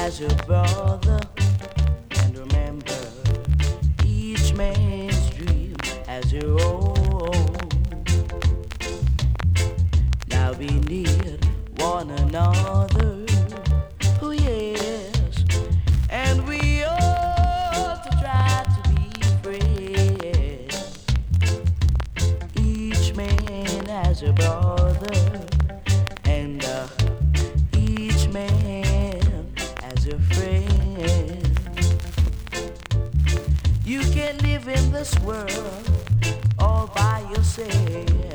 as your brother. And remember, each man's dream as your own. Now we need one another. Oh yes, and we ought to try to be friends. Each man has a brother, and each man has a friend. You can't live in this world all by yourself.